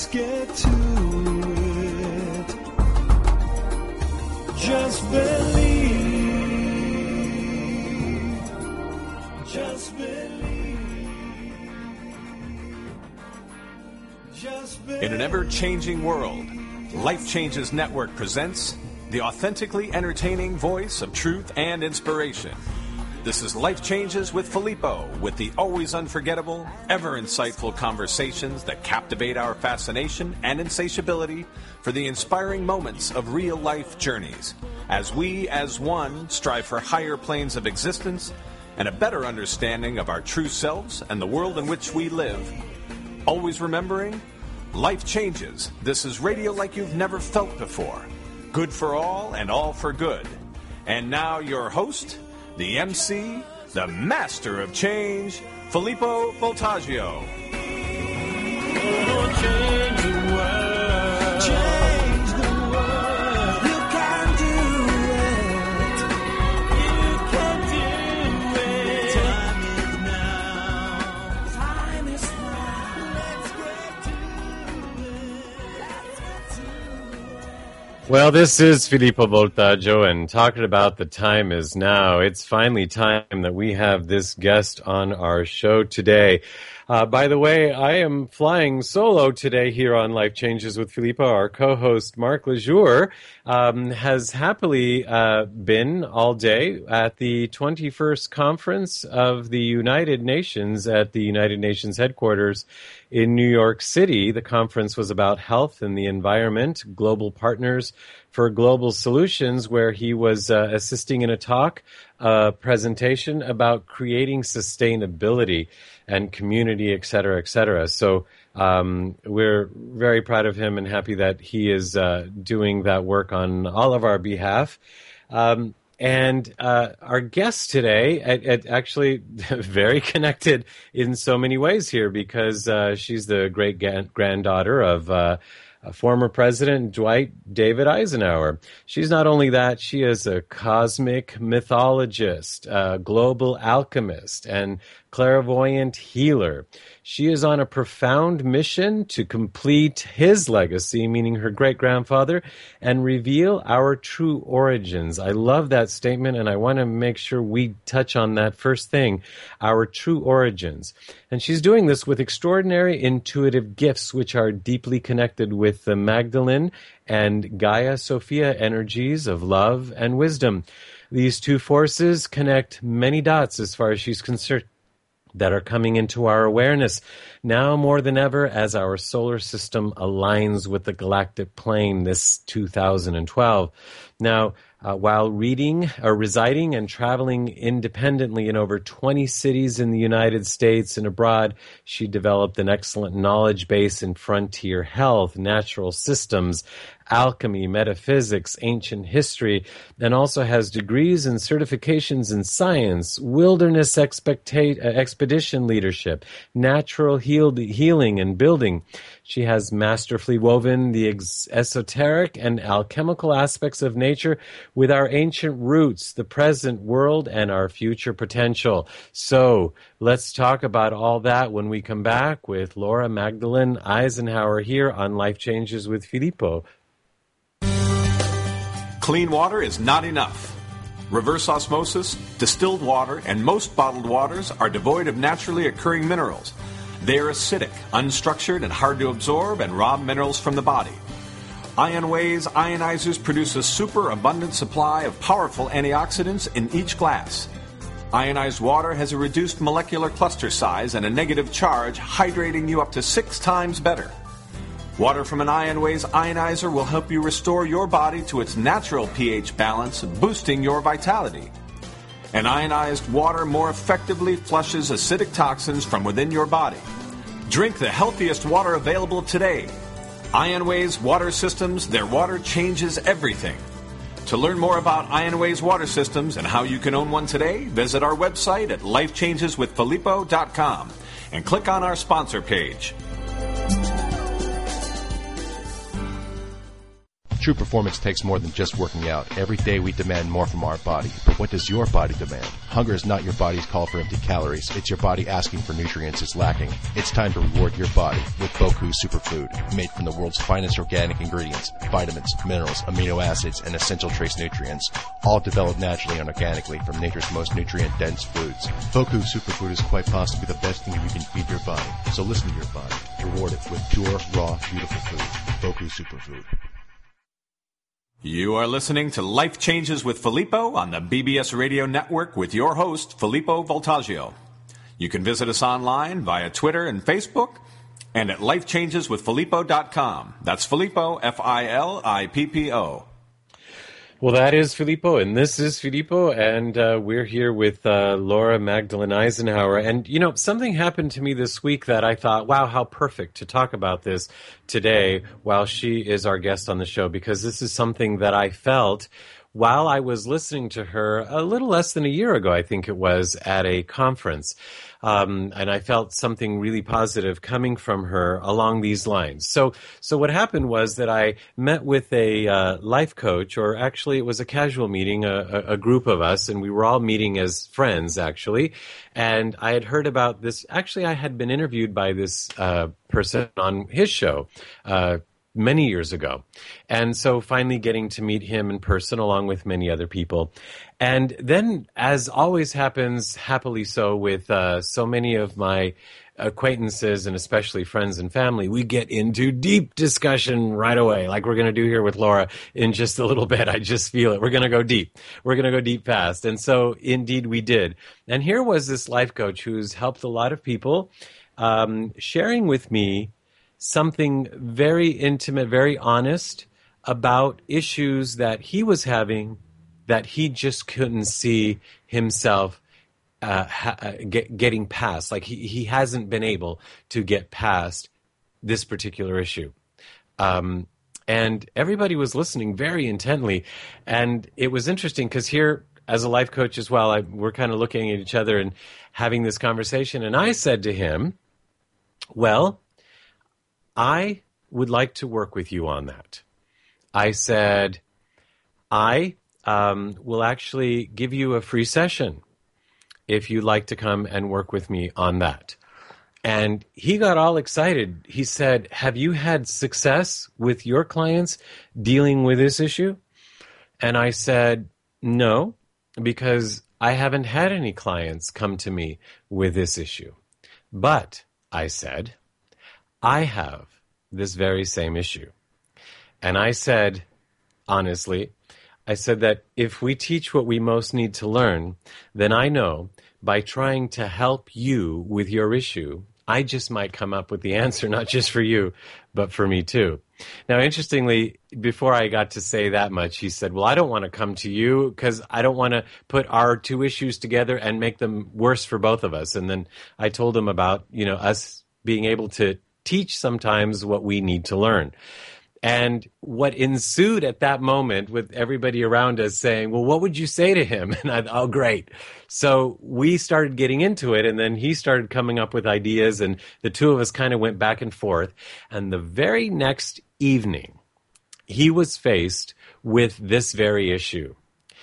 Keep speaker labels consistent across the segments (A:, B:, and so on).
A: get to it. Just believe. Just believe. Just believe.
B: In an ever-changing world, Life Changes Network presents the authentically entertaining voice of truth and inspiration. This is Life Changes with Filippo, with the always unforgettable, ever insightful conversations that captivate our fascination and insatiability for the inspiring moments of real-life journeys, as we, as one, strive for higher planes of existence and a better understanding of our true selves and the world in which we live. Always remembering, life changes. This is radio like you've never felt before. Good for all and all for good. And now your host, the MC, the master of change, Filippo Voltaggio.
A: Change the world. Change the world. You can do it. You can do it. Time is now. Time is now. Let's get to it. Let's get to it.
C: Well, this is Filippo Voltaggio, and talking about the time is now. It's finally time that we have this guest on our show today. By the way, I am flying solo today here on Life Changes with Filippo. Our co-host, Mark Lejour, has happily been all day at the 21st Conference of the United Nations at the United Nations headquarters in New York City. The conference was about health and the environment, global partners for global solutions, where he was assisting in a talk, presentation about creating sustainability and community, et cetera, et cetera. So we're very proud of him and happy that he is doing that work on all of our behalf. And our guest today, actually very connected in so many ways here, because she's the great granddaughter of former President Dwight David Eisenhower. She's not only that, she is a cosmic mythologist, a global alchemist, and clairvoyant healer. She is on a profound mission to complete his legacy, meaning her great-grandfather, and reveal our true origins. I love that statement, and I want to make sure we touch on that first thing, our true origins. And she's doing this with extraordinary intuitive gifts, which are deeply connected with the Magdalene and Gaia Sophia energies of love and wisdom. These two forces connect many dots as far as she's concerned that are coming into our awareness now more than ever as our solar system aligns with the galactic plane this 2012. Now, while residing and traveling independently in over 20 cities in the United States and abroad, she developed an excellent knowledge base in frontier health, natural systems, alchemy, metaphysics, ancient history, and also has degrees and certifications in science, wilderness expedition leadership, natural healing and building. She has masterfully woven the esoteric and alchemical aspects of nature with our ancient roots, the present world, and our future potential. So let's talk about all that when we come back with Laura Magdalene Eisenhower here on Life Changes with Filippo.
B: Clean water is not enough. Reverse osmosis, distilled water, and most bottled waters are devoid of naturally occurring minerals. They are acidic, unstructured, and hard to absorb and rob minerals from the body. IonWay's ionizers produce a super abundant supply of powerful antioxidants in each glass. Ionized water has a reduced molecular cluster size and a negative charge, hydrating you up to 6 times better. Water from an IonWay's ionizer will help you restore your body to its natural pH balance, boosting your vitality. And ionized water more effectively flushes acidic toxins from within your body. Drink the healthiest water available today. IonWay's water systems, their water changes everything. To learn more about IonWay's water systems and how you can own one today, visit our website at lifechangeswithfilippo.com and click on our sponsor page.
D: True performance takes more than just working out. Every day we demand more from our body. But what does your body demand? Hunger is not your body's call for empty calories. It's your body asking for nutrients it's lacking. It's time to reward your body with Boku Superfood, made from the world's finest organic ingredients, vitamins, minerals, amino acids, and essential trace nutrients, all developed naturally and organically from nature's most nutrient-dense foods. Boku Superfood is quite possibly the best thing you can feed your body. So listen to your body. Reward it with pure, raw, beautiful food. Boku Superfood.
B: You are listening to Life Changes with Filippo on the BBS Radio Network with your host, Filippo Voltaggio. You can visit us online via Twitter and Facebook and at lifechangeswithfilippo.com. That's Filippo, Filippo.
C: Well, that is Filippo, and this is Filippo, and we're here with Laura Magdalene Eisenhower. And, you know, something happened to me this week that I thought, wow, how perfect to talk about this today while she is our guest on the show, because this is something that I felt while I was listening to her a little less than a year ago, I think it was, at a conference. And I felt something really positive coming from her along these lines. So what happened was that I met with a life coach, or actually it was a casual meeting, a group of us, and we were all meeting as friends, actually. And I had heard about this. Actually, I had been interviewed by this person on his show many years ago. And so finally getting to meet him in person along with many other people. And then, as always happens, happily so, with so many of my acquaintances and especially friends and family, we get into deep discussion right away, like we're going to do here with Laura in just a little bit. I just feel it. We're going to go deep. We're going to go deep fast. And so indeed we did. And here was this life coach who's helped a lot of people, sharing with me something very intimate, very honest about issues that he was having that he just couldn't see himself getting past. Like he hasn't been able to get past this particular issue. And everybody was listening very intently. And it was interesting because here, as a life coach as well, we're kind of looking at each other and having this conversation. And I said to him, well, I would like to work with you on that. I said, I will actually give you a free session if you'd like to come and work with me on that. And he got all excited. He said, have you had success with your clients dealing with this issue? And I said, no, because I haven't had any clients come to me with this issue. But, I said, I have this very same issue. And I said, honestly, I said that if we teach what we most need to learn, then I know by trying to help you with your issue, I just might come up with the answer, not just for you, but for me too. Now, interestingly, before I got to say that much, he said, well, I don't want to come to you because I don't want to put our two issues together and make them worse for both of us. And then I told him about, us being able to teach sometimes what we need to learn. And what ensued at that moment with everybody around us saying, well, what would you say to him? And oh, great. So we started getting into it, and then he started coming up with ideas, and the two of us kind of went back and forth. And the very next evening, he was faced with this very issue.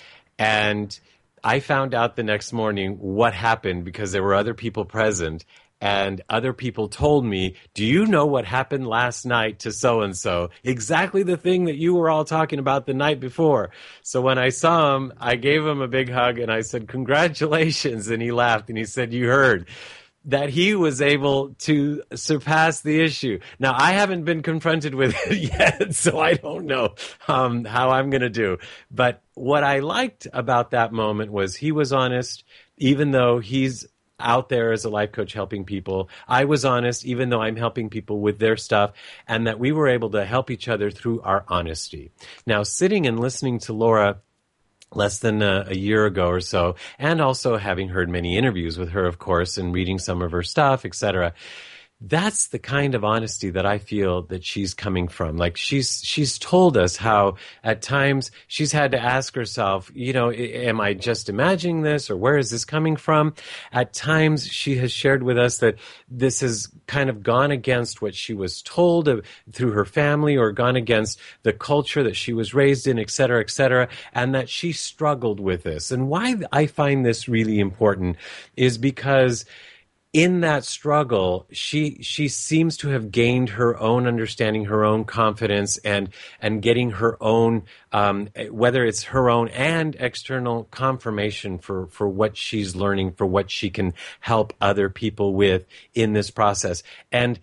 C: And I found out the next morning what happened because there were other people present. And other people told me, do you know what happened last night to so-and-so? Exactly the thing that you were all talking about the night before. So when I saw him, I gave him a big hug and I said, congratulations. And he laughed and he said, you heard that he was able to surpass the issue. Now, I haven't been confronted with it yet, so I don't know how I'm going to do. But what I liked about that moment was he was honest, even though he's out there as a life coach helping people. I was honest, even though I'm helping people with their stuff, and that we were able to help each other through our honesty. Now, sitting and listening to Laura less than a year ago or so, and also having heard many interviews with her, of course, and reading some of her stuff, etc., that's the kind of honesty that I feel that she's coming from. Like she's told us how at times she's had to ask herself, am I just imagining this, or where is this coming from? At times she has shared with us that this has kind of gone against what she was told through her family, or gone against the culture that she was raised in, et cetera, and that she struggled with this. And why I find this really important is because in that struggle, she seems to have gained her own understanding, her own confidence, and getting her own, whether it's her own and external confirmation for what she's learning, for what she can help other people with in this process. And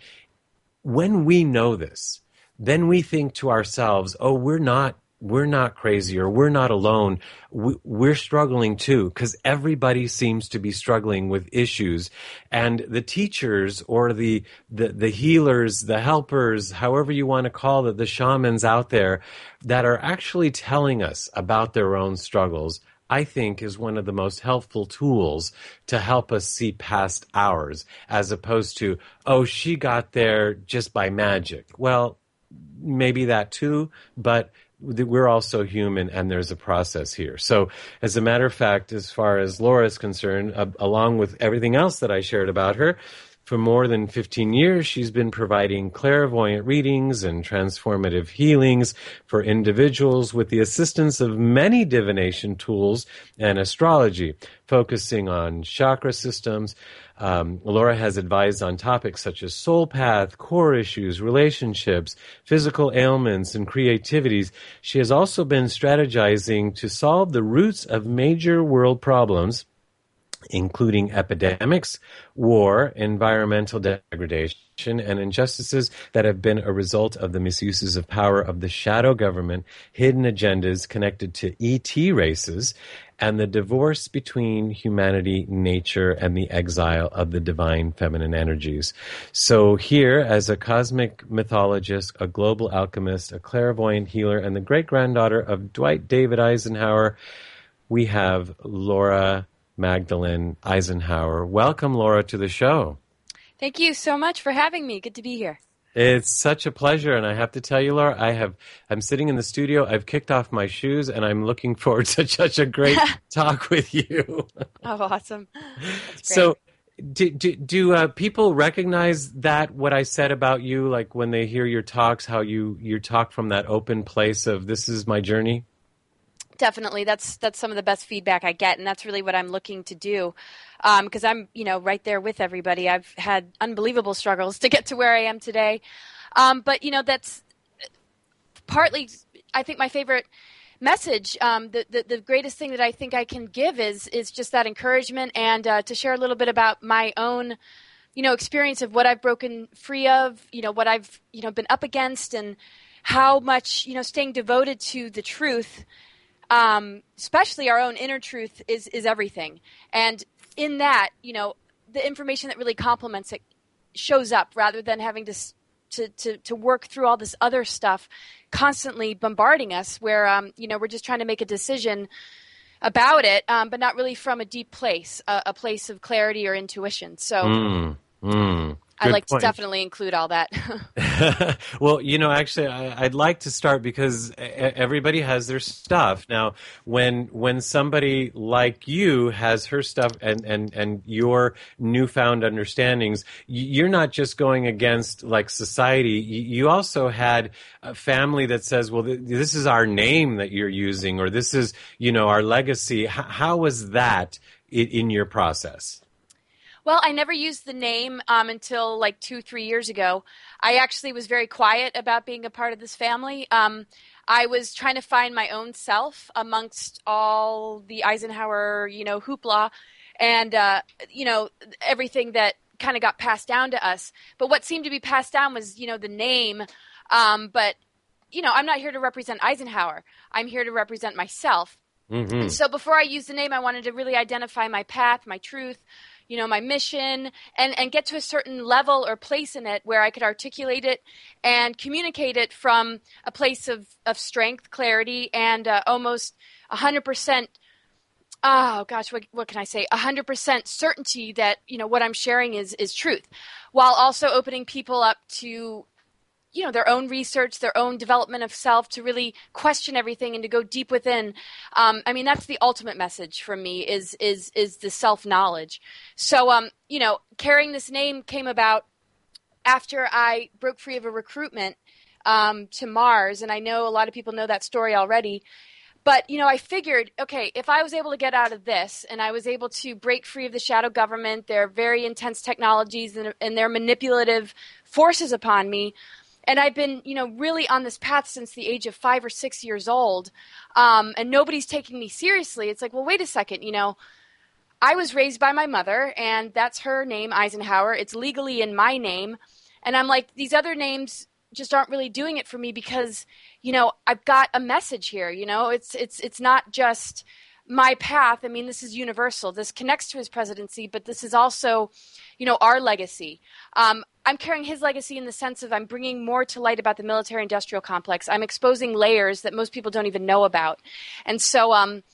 C: when we know this, then we think to ourselves, oh, we're not crazy, or we're not alone. We're struggling too, because everybody seems to be struggling with issues. And the teachers, or the healers, the helpers, however you want to call it, the shamans out there that are actually telling us about their own struggles, I think is one of the most helpful tools to help us see past ours, as opposed to, oh, she got there just by magic. Well, maybe that too, but we're also human, and there's a process here. So as a matter of fact, as far as Laura is concerned, along with everything else that I shared about her, for more than 15 years, she's been providing clairvoyant readings and transformative healings for individuals with the assistance of many divination tools and astrology, focusing on chakra systems. Laura has advised on topics such as soul path, core issues, relationships, physical ailments, and creativities. She has also been strategizing to solve the roots of major world problems, including epidemics, war, environmental degradation, and injustices that have been a result of the misuses of power of the shadow government, hidden agendas connected to ET races, and the divorce between humanity, nature, and the exile of the divine feminine energies. So here, as a cosmic mythologist, a global alchemist, a clairvoyant healer, and the great-granddaughter of Dwight David Eisenhower, we have Laura Magdalene Eisenhower. Welcome, Laura, to the show.
E: Thank you so much for having me. Good to be here.
C: It's such a pleasure, and I have to tell you, Laura, I'm sitting in the studio, I've kicked off my shoes, and I'm looking forward to such a great talk with you.
E: Oh, awesome. That's great.
C: So, do people recognize that, what I said about you, like when they hear your talks, how you talk from that open place of this is my journey?
E: Definitely. That's some of the best feedback I get, and that's really what I'm looking to do. Because I'm, right there with everybody. I've had unbelievable struggles to get to where I am today. But, that's partly, I think, my favorite message. The greatest thing that I think I can give is just that encouragement, and to share a little bit about my own, experience of what I've broken free of, what I've, been up against, and how much, staying devoted to the truth, especially our own inner truth, is everything. And in that, the information that really complements it shows up, rather than having to work through all this other stuff constantly bombarding us, where we're just trying to make a decision about it, but not really from a deep place, a place of clarity or intuition. So I'd like to definitely include all that.
C: Well, actually, I'd like to start because everybody has their stuff. Now, when somebody like you has her stuff and your newfound understandings, you're not just going against like society. You also had a family that says, well, this is our name that you're using, or this is, our legacy. How was that in your process?
E: Well, I never used the name until like 2-3 years ago. I actually was very quiet about being a part of this family. I was trying to find my own self amongst all the Eisenhower, hoopla, and, everything that kind of got passed down to us. But what seemed to be passed down was, the name. But, I'm not here to represent Eisenhower. I'm here to represent myself. Mm-hmm. And so before I used the name, I wanted to really identify my path, my truth, my mission, and get to a certain level or place in it where I could articulate it and communicate it from a place of strength, clarity, and almost 100% oh gosh, what can I say? 100% certainty that, what I'm sharing is truth, while also opening people up to, their own research, their own development of self, to really question everything and to go deep within. That's the ultimate message from me is the self-knowledge. So, carrying this name came about after I broke free of a recruitment to Mars. And I know a lot of people know that story already. But, I figured, okay, if I was able to get out of this and I was able to break free of the shadow government, their very intense technologies and their manipulative forces upon me, and I've been, really on this path since the age of 5 or 6 years old, and nobody's taking me seriously. It's like, well, wait a second, I was raised by my mother, and that's her name, Eisenhower. It's legally in my name. And I'm like, these other names just aren't really doing it for me because, I've got a message here. It's not just my path. This is universal. This connects to his presidency, but this is also, our legacy. I'm carrying his legacy in the sense of I'm bringing more to light about the military-industrial complex. I'm exposing layers that most people don't even know about. And so,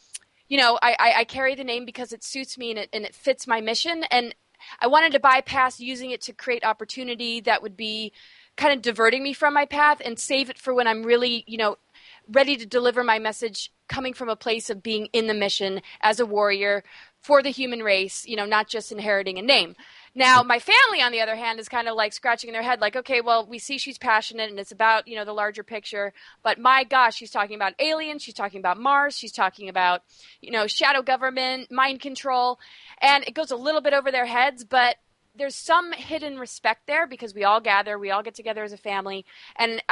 E: I carry the name because it suits me and it fits my mission. And I wanted to bypass using it to create opportunity that would be kind of diverting me from my path and save it for when I'm really, ready to deliver my message coming from a place of being in the mission as a warrior for the human race, not just inheriting a name. Now, my family, on the other hand, is kind of like scratching their head like, okay, well, we see she's passionate and it's about, the larger picture. But my gosh, she's talking about aliens. She's talking about Mars. She's talking about, shadow government, mind control. And it goes a little bit over their heads, but there's some hidden respect there because we all gather, we all get together as a family. And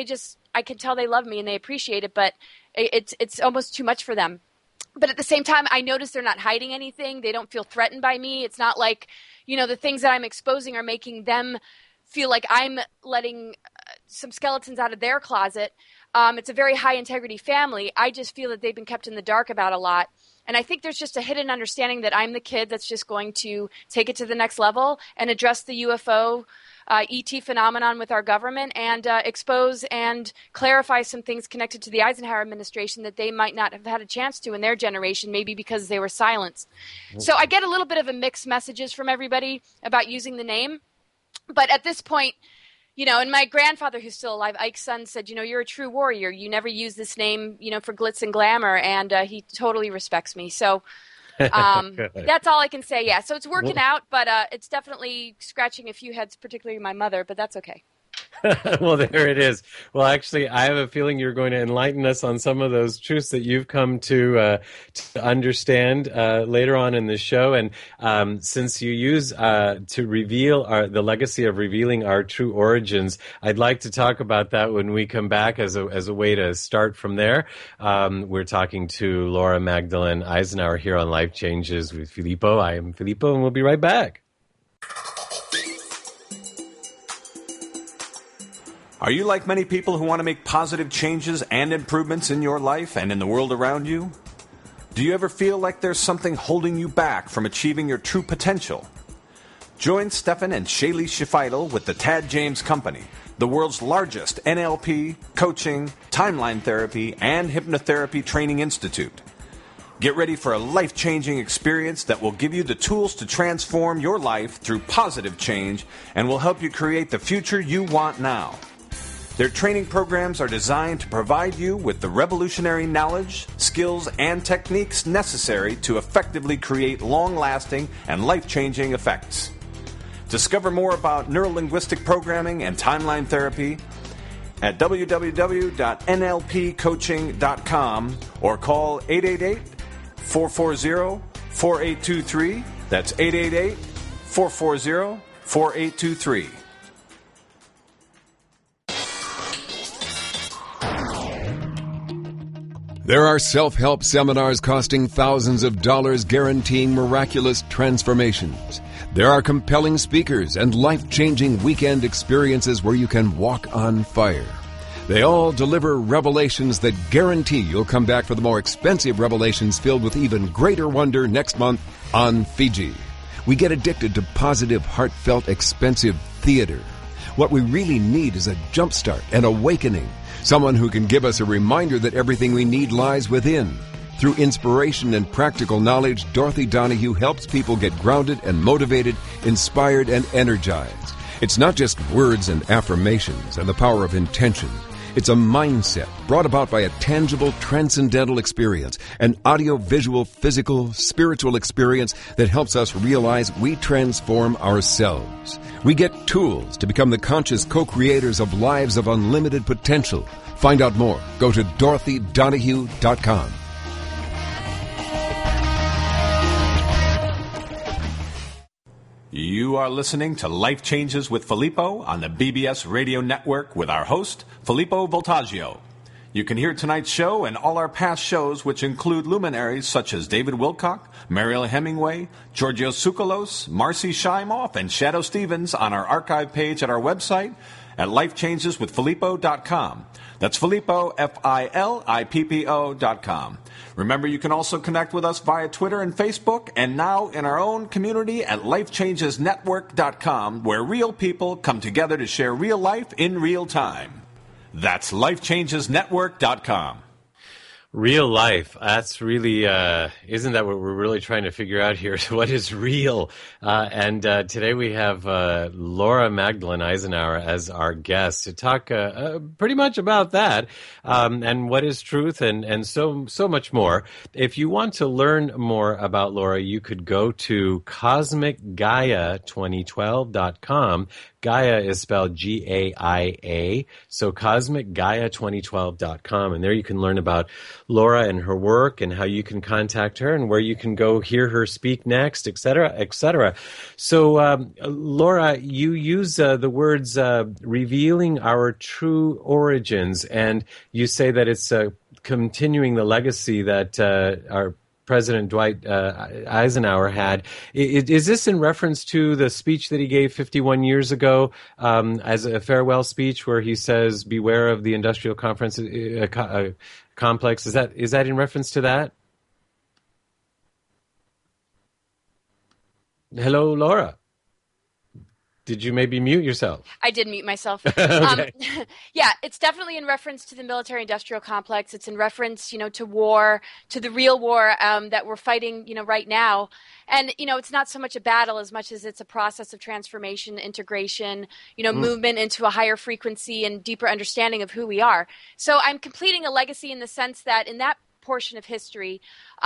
E: I can tell they love me and they appreciate it, but it's almost too much for them. But at the same time, I notice they're not hiding anything. They don't feel threatened by me. It's not like, the things that I'm exposing are making them feel like I'm letting some skeletons out of their closet. It's a very high integrity family. I just feel that they've been kept in the dark about a lot. And I think there's just a hidden understanding that I'm the kid that's just going to take it to the next level and address the UFO ET phenomenon with our government and expose and clarify some things connected to the Eisenhower administration that they might not have had a chance to in their generation, maybe because they were silenced. So I get a little bit of a mixed messages from everybody about using the name. But at this point, and my grandfather, who's still alive, Ike's son, said, you're a true warrior. You never use this name, for glitz and glamour. And he totally respects me. So that's all I can say. Yeah. So it's working out, but it's definitely scratching a few heads, particularly my mother, but that's okay.
C: Well, there it is. Well, actually, I have a feeling you're going to enlighten us on some of those truths that you've come to understand later on in the show. And since you use to reveal the legacy of revealing our true origins, I'd like to talk about that when we come back as a way to start from there. We're talking to Laura Magdalene Eisenhower here on Life Changes with Filippo. I am Filippo, and we'll be right back.
B: Are you like many people who want to make positive changes and improvements in your life and in the world around you? Do you ever feel like there's something holding you back from achieving your true potential? Join Stefan and Shaylee Shifidel with the Tad James Company, the world's largest NLP, coaching, timeline therapy, and hypnotherapy training institute. Get ready for a life-changing experience that will give you the tools to transform your life through positive change and will help you create the future you want now. Their training programs are designed to provide you with the revolutionary knowledge, skills, and techniques necessary to effectively create long-lasting and life-changing effects. Discover more about neurolinguistic programming and timeline therapy at www.nlpcoaching.com or call 888-440-4823. That's 888-440-4823.
F: There are self-help seminars costing thousands of dollars guaranteeing miraculous transformations. There are compelling speakers and life-changing weekend experiences where you can walk on fire. They all deliver revelations that guarantee you'll come back for the more expensive revelations filled with even greater wonder next month on Fiji. We get addicted to positive, heartfelt, expensive theater. What we really need is a jumpstart, an awakening. Someone who can give us a reminder that everything we need lies within. Through inspiration and practical knowledge, Dorothy Donahue helps people get grounded and motivated, inspired and energized. It's not just words and affirmations and the power of intention. It's a mindset brought about by a tangible, transcendental experience, an audio-visual, physical, spiritual experience that helps us realize we transform ourselves. We get tools to become the conscious co-creators of lives of unlimited potential. Find out more. Go to DorothyDonahue.com.
B: You are listening to Life Changes with Filippo on the BBS Radio Network with our host, Filippo Voltaggio. You can hear tonight's show and all our past shows, which include luminaries such as David Wilcock, Mariel Hemingway, Georgios Tsoukalos, Marcy Shimoff, and Shadow Stevens on our archive page at our website at lifechangeswithfilippo.com. That's Filippo, Filippo.com. Remember, you can also connect with us via Twitter and Facebook, and now in our own community at lifechangesnetwork.com, where real people come together to share real life in real time. That's lifechangesnetwork.com.
C: Real life. That's really, isn't that what we're really trying to figure out here? What is real? And today we have Laura Magdalene Eisenhower as our guest to talk pretty much about that and what is truth and so much more. If you want to learn more about Laura, you could go to CosmicGaia2012.com. Gaia is spelled Gaia, so CosmicGaia2012.com, and there you can learn about Laura and her work and how you can contact her and where you can go hear her speak next, etc., etc. So, Laura, you use the words revealing our true origins, and you say that it's continuing the legacy that our President Dwight Eisenhower had. Is this in reference to the speech that he gave 51 years ago as a farewell speech where he says, beware of the industrial complex? Is that in reference to that? Hello, Laura. Did you maybe mute yourself?
E: I did mute myself.
C: Okay.
E: Yeah, it's definitely in reference to the military-industrial complex. It's in reference, to war, to the real war that we're fighting, right now. And, it's not so much a battle as much as it's a process of transformation, integration, movement into a higher frequency and deeper understanding of who we are. So I'm completing a legacy in the sense that in that portion of history,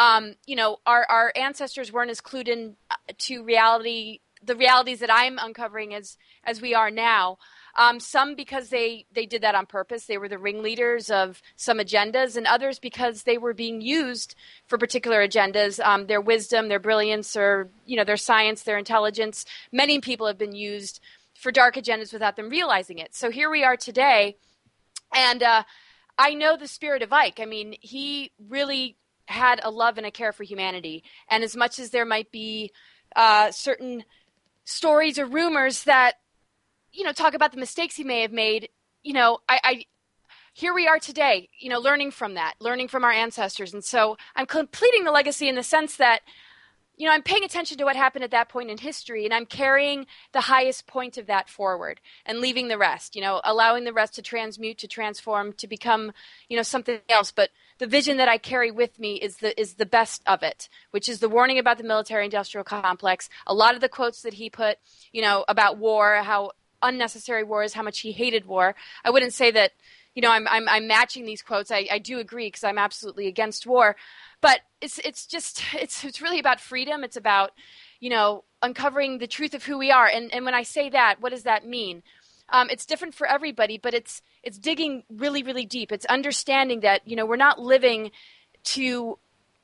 E: our ancestors weren't as clued in to the realities that I'm uncovering as we are now. Some because they did that on purpose. They were the ringleaders of some agendas, and others because they were being used for particular agendas. Their wisdom, their brilliance, or their science, their intelligence. Many people have been used for dark agendas without them realizing it. So here we are today, and I know the spirit of Ike. I mean, he really had a love and a care for humanity. And as much as there might be certain stories or rumors that, talk about the mistakes he may have made, I here we are today, learning from that, learning from our ancestors. And so I'm completing the legacy in the sense that, I'm paying attention to what happened at that point in history, and I'm carrying the highest point of that forward and leaving the rest, allowing the rest to transmute, to transform, to become, something else. But the vision that I carry with me is the best of it, which is the warning about the military-industrial complex. A lot of the quotes that he put, about war, how unnecessary war is, how much he hated war. I wouldn't say that, I'm matching these quotes. I do agree because I'm absolutely against war. But it's really about freedom. It's about, uncovering the truth of who we are. And when I say that, what does that mean? It's different for everybody, but it's digging really, really deep. It's understanding that, we're not living to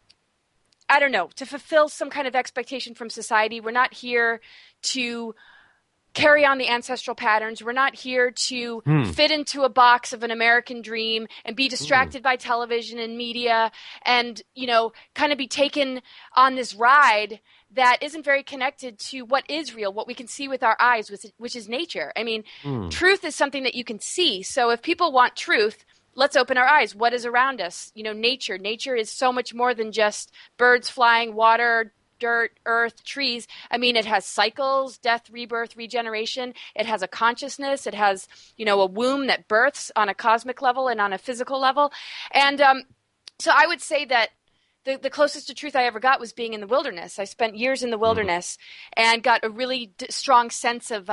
E: fulfill some kind of expectation from society. We're not here to carry on the ancestral patterns. We're not here to fit into a box of an American dream and be distracted by television and media and, kind of be taken on this ride that isn't very connected to what is real, what we can see with our eyes, which is nature. I mean, truth is something that you can see. So if people want truth, let's open our eyes. What is around us? Nature. Nature is so much more than just birds flying, water, dirt, earth, trees. I mean, it has cycles, death, rebirth, regeneration. It has a consciousness. It has, a womb that births on a cosmic level and on a physical level. And so I would say that the closest to truth I ever got was being in the wilderness. I spent years in the wilderness and got a really strong sense of,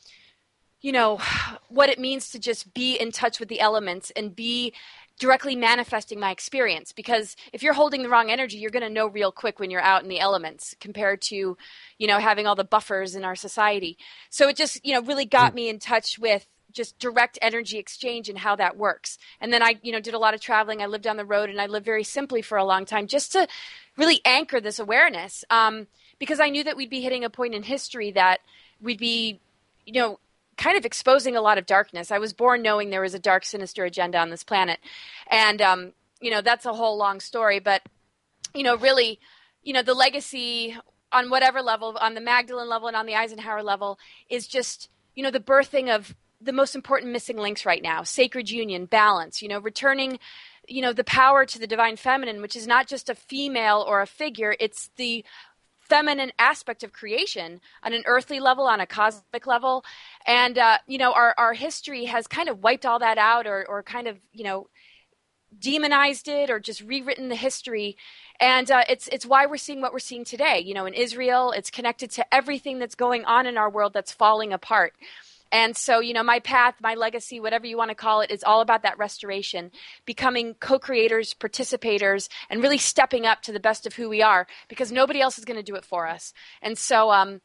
E: what it means to just be in touch with the elements and be directly manifesting my experience. Because if you're holding the wrong energy, you're going to know real quick when you're out in the elements compared to, having all the buffers in our society. So it just, really got me in touch with just direct energy exchange and how that works. And then I, did a lot of traveling. I lived on the road and I lived very simply for a long time just to really anchor this awareness. Because I knew that we'd be hitting a point in history that we'd be, kind of exposing a lot of darkness. I was born knowing there was a dark, sinister agenda on this planet. And, that's a whole long story. But, really, the legacy on whatever level, on the Magdalene level and on the Eisenhower level, is just, the birthing of the most important missing links right now: sacred union, balance, returning, the power to the divine feminine, which is not just a female or a figure. It's the feminine aspect of creation on an earthly level, on a cosmic level. And, our history has kind of wiped all that out or kind of, demonized it or just rewritten the history. And it's why we're seeing what we're seeing today. In Israel, it's connected to everything that's going on in our world that's falling apart. And so, my path, my legacy, whatever you want to call it, is all about that restoration, becoming co-creators, participators, and really stepping up to the best of who we are, because nobody else is going to do it for us. And so, on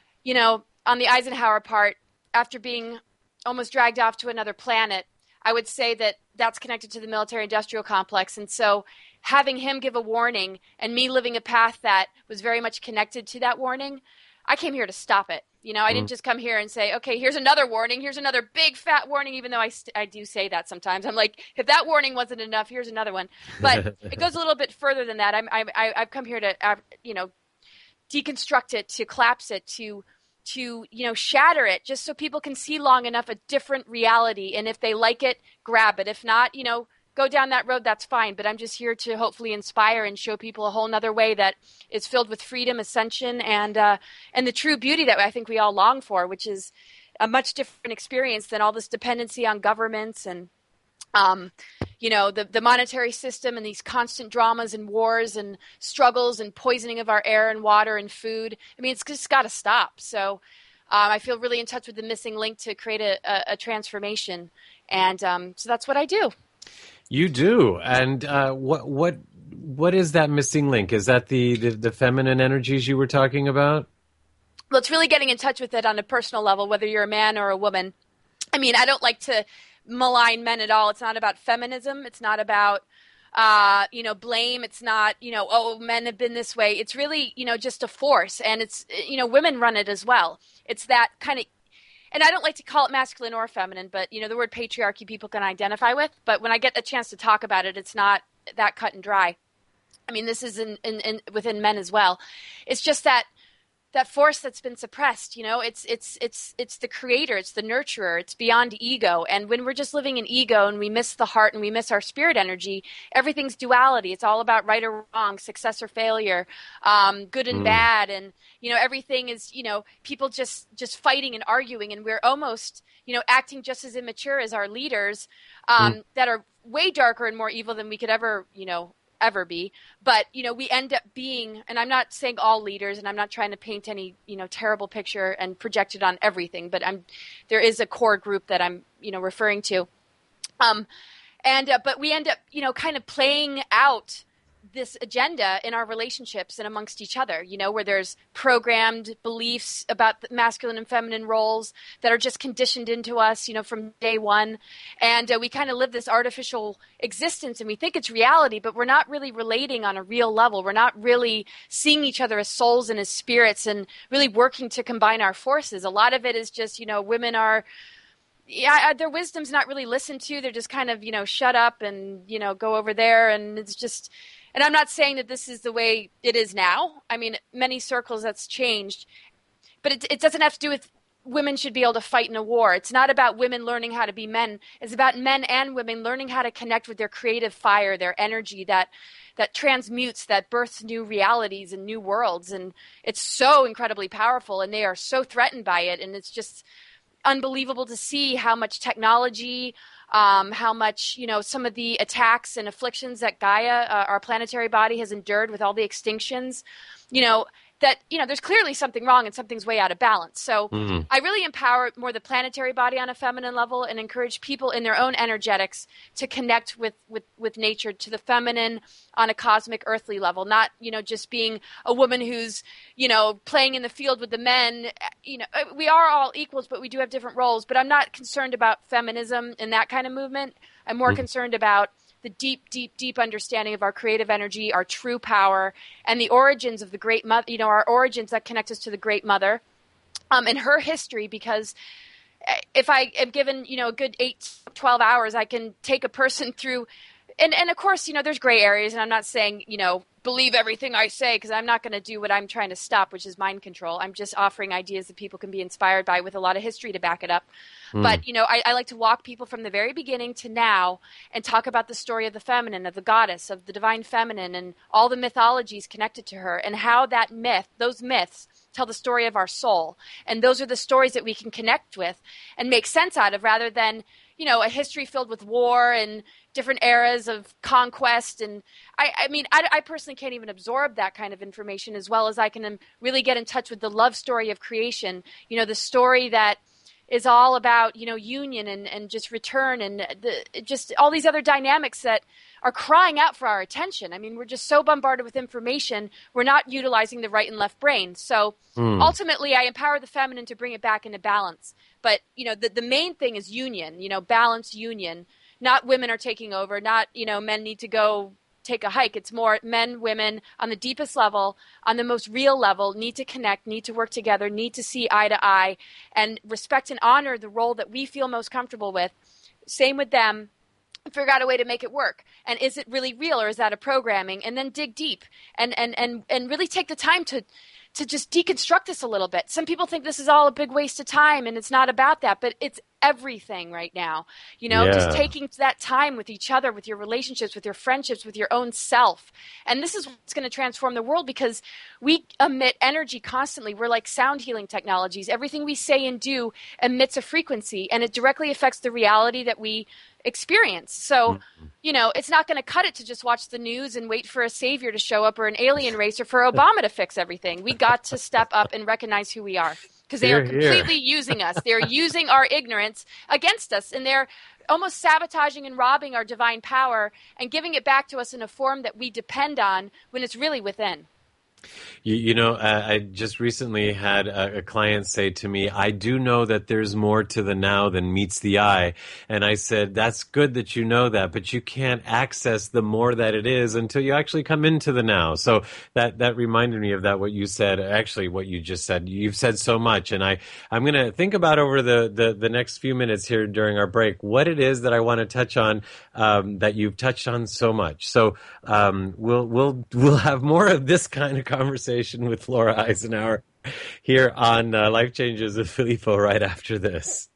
E: the Eisenhower part, after being almost dragged off to another planet, I would say that that's connected to the military-industrial complex. And so having him give a warning and me living a path that was very much connected to that warning, I came here to stop it. I didn't just come here and say, okay, here's another warning. Here's another big fat warning, even though I do say that sometimes. I'm like, if that warning wasn't enough, here's another one. But it goes a little bit further than that. I've come here to, deconstruct it, to collapse it, to shatter it, just so people can see long enough a different reality. And if they like it, grab it. If not, go down that road, that's fine. But I'm just here to hopefully inspire and show people a whole nother way that is filled with freedom, ascension, and the true beauty that I think we all long for, which is a much different experience than all this dependency on governments and, the monetary system and these constant dramas and wars and struggles and poisoning of our air and water and food. I mean, it's just got to stop. So I feel really in touch with the missing link to create a transformation. And so that's what I do.
C: You do. And what is that missing link? Is that the feminine energies you were talking about?
E: Well, it's really getting in touch with it on a personal level, whether you're a man or a woman. I mean, I don't like to malign men at all. It's not about feminism. It's not about, blame. It's not, men have been this way. It's really, just a force. And it's, women run it as well. It's that kind of, and I don't like to call it masculine or feminine, but, the word patriarchy people can identify with. But when I get a chance to talk about it, it's not that cut and dry. I mean, this is within men as well. It's just that force that's been suppressed, it's the creator, it's the nurturer, it's beyond ego. And when we're just living in ego and we miss the heart and we miss our spirit energy, everything's duality. It's all about right or wrong, success or failure, good and bad. And, everything is, people just fighting and arguing. And we're almost, acting just as immature as our leaders that are way darker and more evil than we could ever be. But, we end up being, and I'm not saying all leaders, and I'm not trying to paint any, terrible picture and project it on everything, but there is a core group that I'm, referring to. But we end up, kind of playing out this agenda in our relationships and amongst each other, where there's programmed beliefs about the masculine and feminine roles that are just conditioned into us, from day one. And we kind of live this artificial existence and we think it's reality, but we're not really relating on a real level. We're not really seeing each other as souls and as spirits and really working to combine our forces. A lot of it is just, women are, their wisdom's not really listened to. They're just kind of, shut up and, go over there. And it's just, and I'm not saying that this is the way it is now. I mean, many circles that's changed, but it doesn't have to do with women should be able to fight in a war. It's not about women learning how to be men. It's about men and women learning how to connect with their creative fire, their energy that transmutes, that births new realities and new worlds. And it's so incredibly powerful, and they are so threatened by it. And it's just unbelievable to see how much technology, how much, some of the attacks and afflictions that Gaia, our planetary body, has endured with all the extinctions, that, there's clearly something wrong and something's way out of balance. So I really empower more the planetary body on a feminine level and encourage people in their own energetics to connect with nature, to the feminine on a cosmic earthly level, not, just being a woman who's, playing in the field with the men. We are all equals, but we do have different roles. But I'm not concerned about feminism and that kind of movement. I'm more concerned about the deep, deep, deep understanding of our creative energy, our true power, and the origins of the Great Mother, our origins that connect us to the Great Mother, and her history, because if I am given, a good 8-12 hours, I can take a person through, and of course, there's gray areas, and I'm not saying, believe everything I say, because I'm not going to do what I'm trying to stop, which is mind control. I'm just offering ideas that people can be inspired by with a lot of history to back it up. But, I like to walk people from the very beginning to now and talk about the story of the feminine, of the goddess, of the divine feminine, and all the mythologies connected to her, and how those myths tell the story of our soul. And those are the stories that we can connect with and make sense out of, rather than, a history filled with war and different eras of conquest. And I personally can't even absorb that kind of information as well as I can really get in touch with the love story of creation, the story that is all about, union and just return and just all these other dynamics that are crying out for our attention. We're just so bombarded with information, we're not utilizing the right and left brain. So ultimately, I empower the feminine to bring it back into balance. But, the main thing is union, balance, union. Not women are taking over, not, men need to go take a hike. It's more men, women on the deepest level, on the most real level, need to connect, need to work together, need to see eye to eye, and respect and honor the role that we feel most comfortable with. Same with them. Figure out a way to make it work. And is it really real, or is that a programming? And then dig deep and really take the time to just deconstruct this a little bit. Some people think this is all a big waste of time, and it's not about that, but it's everything right now. Just taking that time with each other, with your relationships, with your friendships, with your own self. And this is what's going to transform the world, because we emit energy constantly. We're like sound healing technologies. Everything we say and do emits a frequency, and it directly affects the reality that we experience. So, it's not going to cut it to just watch the news and wait for a savior to show up, or an alien race, or for Obama to fix everything. We got to step up and recognize who we are, because they are completely using us. They're using our ignorance against us, and they're almost sabotaging and robbing our divine power and giving it back to us in a form that we depend on when it's really within.
C: I just recently had a client say to me, I do know that there's more to the now than meets the eye. And I said, that's good that you know that, but you can't access the more that it is until you actually come into the now. So that reminded me of that, what you said, actually what you just said. You've said so much. And I'm going to think about over the next few minutes here during our break, what it is that I want to touch on, that you've touched on so much. So we'll have more of this kind of conversation with Laura Eisenhower here on Life Changes with Filippo right after this.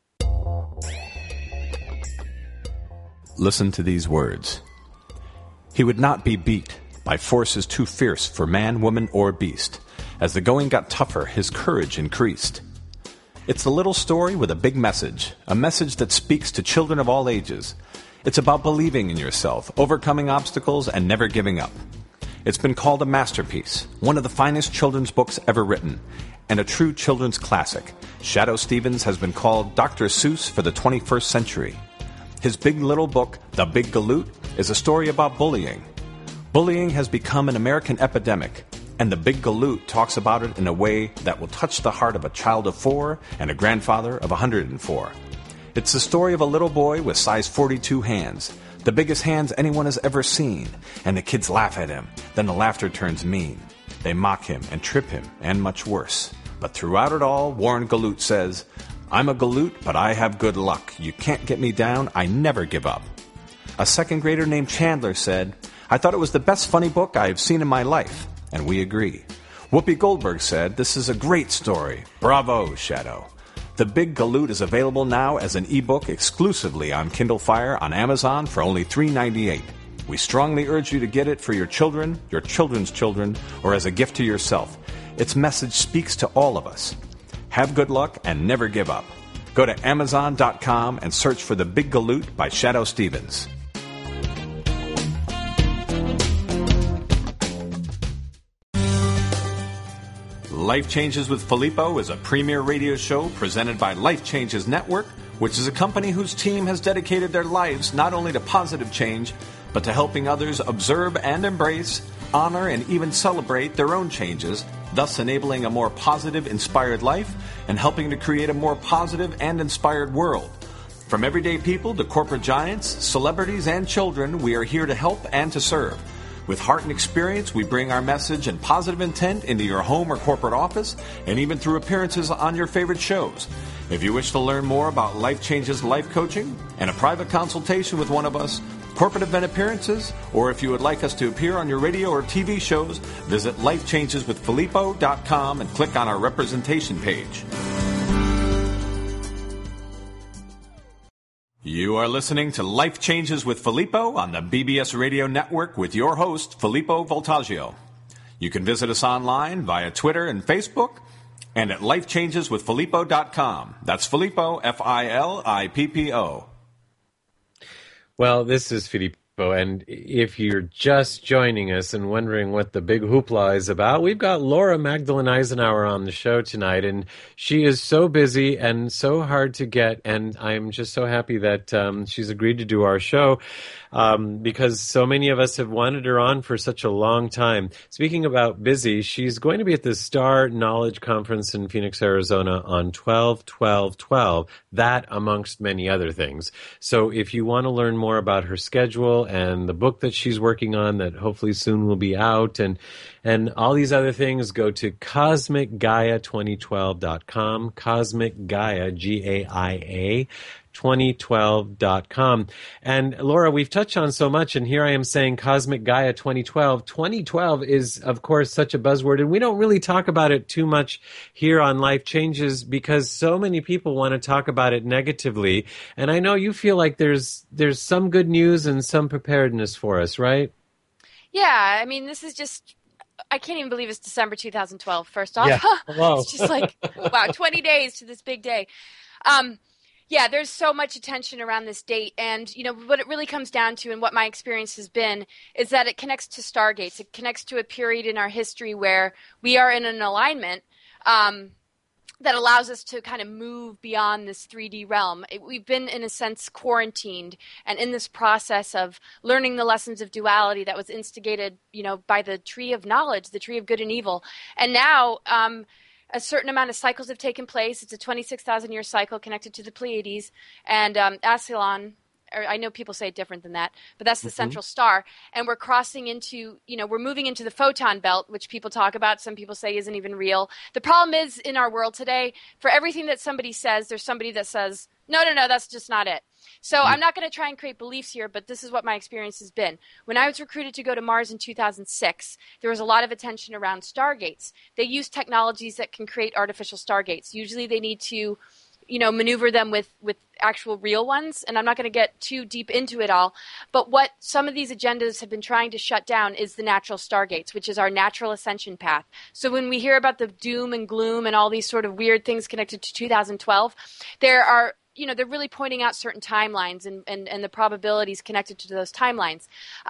B: Listen to these words. He would not be beat by forces too fierce for man, woman, or beast. As the going got tougher, his courage increased. It's a little story with a big message, a message that speaks to children of all ages. It's about believing in yourself, overcoming obstacles, and never giving up. It's been called a masterpiece, one of the finest children's books ever written, and a true children's classic. Shadoe Stevens has been called Dr. Seuss for the 21st century. His big little book, The Big Galoot, is a story about bullying. Bullying has become an American epidemic, and The Big Galoot talks about it in a way that will touch the heart of a child of 4 and a grandfather of 104. It's the story of a little boy with size 42 hands, the biggest hands anyone has ever seen, and the kids laugh at him. Then the laughter turns mean. They mock him and trip him, and much worse. But throughout it all, Warren Galoot says, I'm a Galoot, but I have good luck. You can't get me down. I never give up. A second grader named Chandler said, I thought it was the best funny book I have seen in my life. And we agree. Whoopi Goldberg said, this is a great story. Bravo, Shadoe. The Big Galoot is available now as an ebook exclusively on Kindle Fire on Amazon for only $3.98. We strongly urge you to get it for your children, your children's children, or as a gift to yourself. Its message speaks to all of us. Have good luck and never give up. Go to Amazon.com and search for The Big Galoot by Shadoe Stevens. Life Changes with Filippo is a premier radio show presented by Life Changes Network, which is a company whose team has dedicated their lives not only to positive change, but to helping others observe and embrace, honor, and even celebrate their own changes, thus enabling a more positive, inspired life and helping to create a more positive and inspired world. From everyday people to corporate giants, celebrities, and children, we are here to help and to serve. With heart and experience, we bring our message and positive intent into your home or corporate office, and even through appearances on your favorite shows. If you wish to learn more about Life Changes life coaching and a private consultation with one of us, corporate event appearances, or if you would like us to appear on your radio or TV shows, visit lifechangeswithfilippo.com and click on our representation page. You are listening to Life Changes with Filippo on the BBS Radio Network with your host, Filippo Voltaggio. You can visit us online via Twitter and Facebook and at lifechangeswithfilippo.com. That's Filippo, Filippo.
C: Well, this is Filippo, and if you're just joining us and wondering what the big hoopla is about, we've got Laura Magdalene Eisenhower on the show tonight, and she is so busy and so hard to get, and I'm just so happy that she's agreed to do our show because so many of us have wanted her on for such a long time. Speaking about busy, she's going to be at the Star Knowledge Conference in Phoenix, Arizona on 12/12/12, that amongst many other things. So if you want to learn more about her schedule and the book that she's working on that hopefully soon will be out and all these other things, go to CosmicGaia2012.com, Cosmic Gaia, Gaia, 2012.com. And Laura, we've touched on so much, and here I am saying Cosmic Gaia 2012. 2012 is, of course, such a buzzword, and we don't really talk about it too much here on Life Changes because so many people want to talk about it negatively. And I know you feel like there's some good news and some preparedness for us, right?
E: Yeah, I mean, this is just, I can't even believe it's December 2012, first off.
C: Yeah. Hello.
E: It's just like, wow, 20 days to this big day. Yeah, there's so much attention around this date, and what it really comes down to, and what my experience has been, is that it connects to stargates. It connects to a period in our history where we are in an alignment that allows us to kind of move beyond this 3D realm. We've been, in a sense, quarantined, and in this process of learning the lessons of duality that was instigated, by the tree of knowledge, the tree of good and evil, and now. A certain amount of cycles have taken place. It's a 26,000-year cycle connected to the Pleiades. And Ascalon, or I know people say it different than that, but that's the central star. And we're crossing into, we're moving into the photon belt, which people talk about. Some people say isn't even real. The problem is, in our world today, for everything that somebody says, there's somebody that says, no, that's just not it. So I'm not going to try and create beliefs here, but this is what my experience has been. When I was recruited to go to Mars in 2006, there was a lot of attention around stargates. They use technologies that can create artificial stargates. Usually they need to, maneuver them with actual real ones, and I'm not going to get too deep into it all. But what some of these agendas have been trying to shut down is the natural stargates, which is our natural ascension path. So when we hear about the doom and gloom and all these sort of weird things connected to 2012, there are they're really pointing out certain timelines and the probabilities connected to those timelines.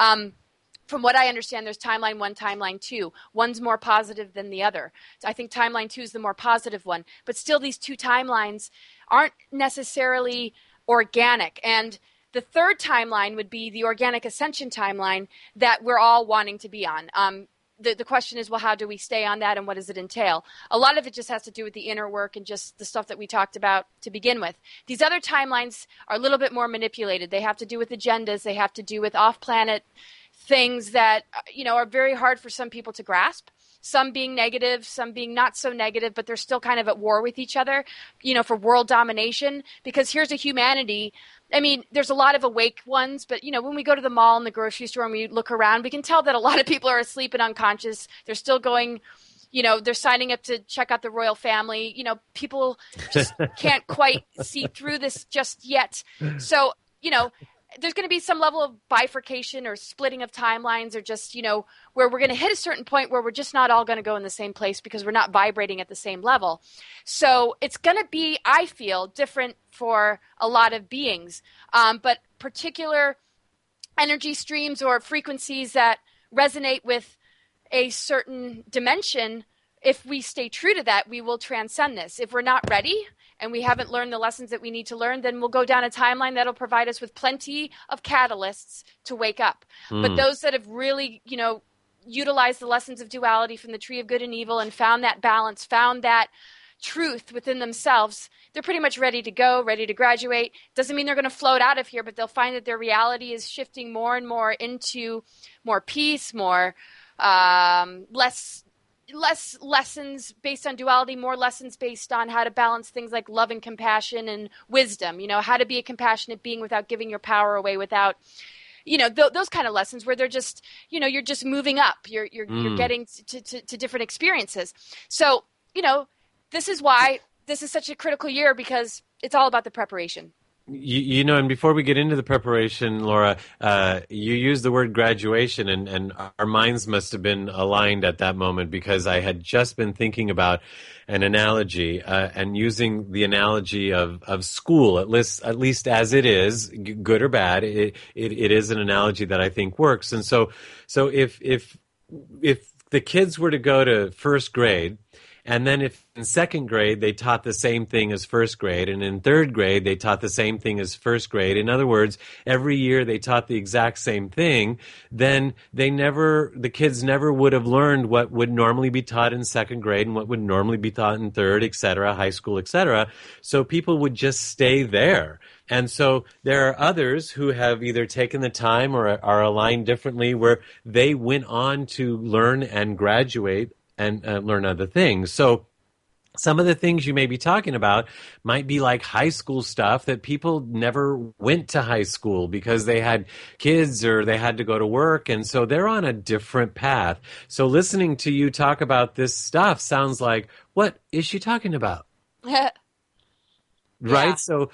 E: From what I understand, there's timeline 1, timeline 2. One's more positive than the other. So I think timeline 2 is the more positive one. But still, these two timelines aren't necessarily organic. And the third timeline would be the organic ascension timeline that we're all wanting to be on. The question is, well, how do we stay on that, and what does it entail? A lot of it just has to do with the inner work and just the stuff that we talked about to begin with. These other timelines are a little bit more manipulated. They have to do with agendas. They have to do with off-planet things that, are very hard for some people to grasp. Some being negative, some being not so negative, but they're still kind of at war with each other, for world domination. Because here's a humanity. I mean, there's a lot of awake ones, but, when we go to the mall and the grocery store and we look around, we can tell that a lot of people are asleep and unconscious. They're still going, they're signing up to check out the royal family. People just can't quite see through this just yet. So, there's going to be some level of bifurcation or splitting of timelines, or just, where we're going to hit a certain point where we're just not all going to go in the same place because we're not vibrating at the same level. So it's going to be, I feel, different for a lot of beings. But particular energy streams or frequencies that resonate with a certain dimension, if we stay true to that, we will transcend this. If we're not ready and we haven't learned the lessons that we need to learn, then we'll go down a timeline that'll provide us with plenty of catalysts to wake up. But those that have really, utilized the lessons of duality from the Tree of Good and Evil and found that balance, found that truth within themselves, they're pretty much ready to go, ready to graduate. Doesn't mean they're going to float out of here, but they'll find that their reality is shifting more and more into more peace, more less lessons based on duality, more lessons based on how to balance things like love and compassion and wisdom, how to be a compassionate being without giving your power away, without, those kind of lessons where they're just, you're just moving up, you're getting to different experiences. So, this is why this is such a critical year, because it's all about the preparation.
C: And before we get into the preparation, Laura, you used the word graduation, and our minds must have been aligned at that moment, because I had just been thinking about an analogy and using the analogy of school, at least as it is, good or bad. It is an analogy that I think works. And so if the kids were to go to first grade, and then if in second grade they taught the same thing as first grade, and in third grade they taught the same thing as first grade, in other words, every year they taught the exact same thing, then the kids never would have learned what would normally be taught in second grade and what would normally be taught in third, et cetera, high school, et cetera. So people would just stay there. And so there are others who have either taken the time or are aligned differently, where they went on to learn and graduate and learn other things. So some of the things you may be talking about might be like high school stuff that people never went to high school because they had kids or they had to go to work. And so they're on a different path. So listening to you talk about this stuff sounds like, what is she talking about? Right?
E: Yeah.
C: So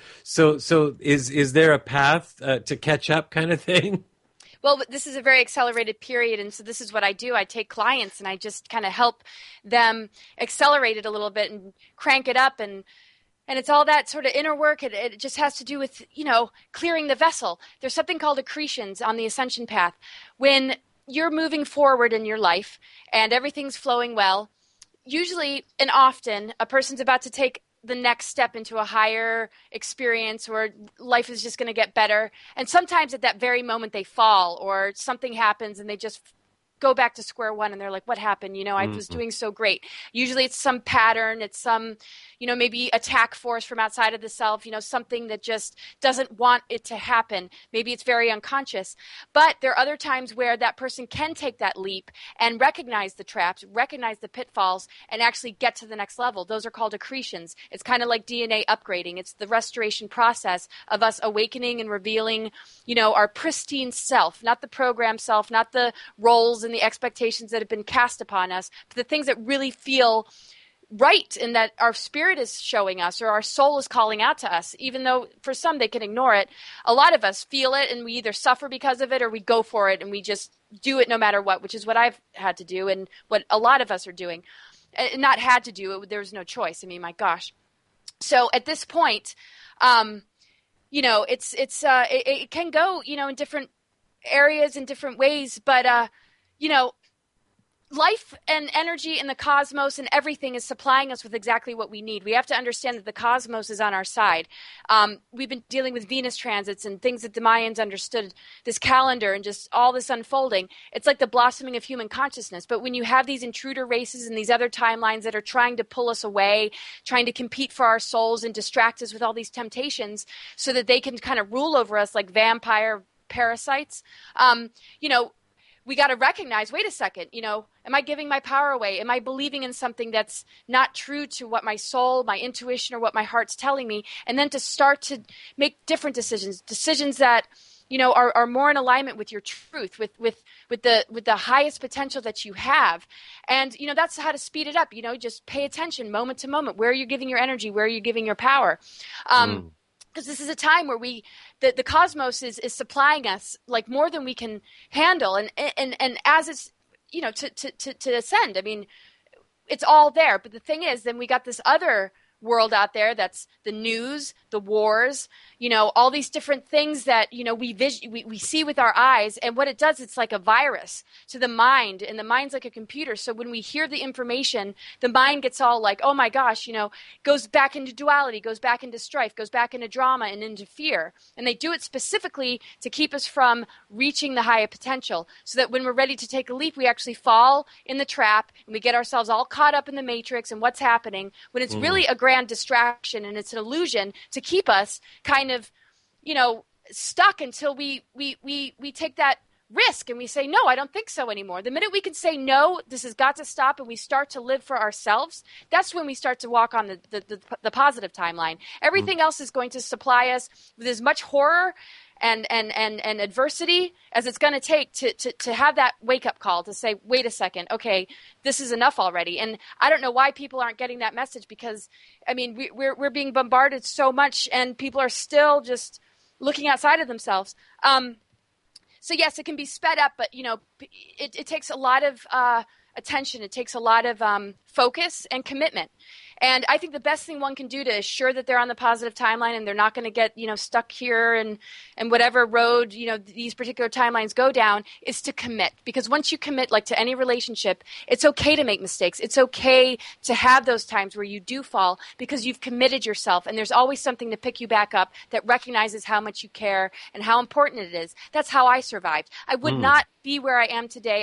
C: is there a path to catch up kind of thing?
E: Well, this is a very accelerated period, and so this is what I do. I take clients and I just kind of help them accelerate it a little bit and crank it up, and it's all that sort of inner work. It just has to do with, clearing the vessel. There's something called accretions on the ascension path. When you're moving forward in your life and everything's flowing well, usually and often a person's about to take the next step into a higher experience, or life is just going to get better. And sometimes at that very moment they fall, or something happens and they just go back to square one, and they're like, what happened? I was doing so great. Usually it's some pattern, it's some, maybe attack force from outside of the self, something that just doesn't want it to happen. Maybe it's very unconscious. But there are other times where that person can take that leap and recognize the traps, recognize the pitfalls, and actually get to the next level. Those are called accretions. It's kind of like DNA upgrading. It's the restoration process of us awakening and revealing, our pristine self, not the programmed self, not the roles and the expectations that have been cast upon us, but the things that really feel right and that our spirit is showing us, or our soul is calling out to us, even though for some they can ignore it. A lot of us feel it, and we either suffer because of it or we go for it and we just do it no matter what, which is what I've had to do and what a lot of us are doing. Not had to do it, there was no choice. I mean, my gosh. So at this point, it can go, in different areas in different ways, but life and energy in the cosmos and everything is supplying us with exactly what we need. We have to understand that the cosmos is on our side. We've been dealing with Venus transits and things that the Mayans understood, this calendar and just all this unfolding. It's like the blossoming of human consciousness. But when you have these intruder races and these other timelines that are trying to pull us away, trying to compete for our souls and distract us with all these temptations so that they can kind of rule over us like vampire parasites, we got to recognize, wait a second, am I giving my power away? Am I believing in something that's not true to what my soul, my intuition, or what my heart's telling me? And then to start to make different decisions that, are more in alignment with your truth, with the highest potential that you have. And, that's how to speed it up, just pay attention moment to moment. Where are you giving your energy? Where are you giving your power? Because this is a time where we the cosmos is supplying us like more than we can handle, and as it's, you know, to ascend. I mean, it's all there. But the thing is, then we got this other world out there that's the news, the wars, you know, all these different things that, you know, we see with our eyes. And what it does, it's like a virus to the mind, and the mind's like a computer. So when we hear the information, the mind gets all like, oh my gosh, you know, goes back into duality, goes back into strife, goes back into drama and into fear. And they do it specifically to keep us from reaching the higher potential, so that when we're ready to take a leap, we actually fall in the trap and we get ourselves all caught up in the matrix and what's happening, when it's really a grand distraction, and it's an illusion to keep us kind of, you know, stuck until we take that risk and we say, no, I don't think so anymore. The minute we can say, no, this has got to stop, and we start to live for ourselves, that's when we start to walk on the positive timeline. Everything else is going to supply us with as much horror and adversity as it's going to take to have that wake-up call to say, wait a second, okay, this is enough already. And I don't know why people aren't getting that message, because, I mean, we're being bombarded so much, and people are still just looking outside of themselves. So yes, it can be sped up, but, you know, it takes a lot of attention. It takes a lot of focus and commitment. And I think the best thing one can do to assure that they're on the positive timeline and they're not going to get, you know, stuck here and whatever road, you know, these particular timelines go down, is to commit. Because once you commit, like to any relationship, it's okay to make mistakes. It's okay to have those times where you do fall, because you've committed yourself, and there's always something to pick you back up that recognizes how much you care and how important it is. That's how I survived. I would not be where I am today.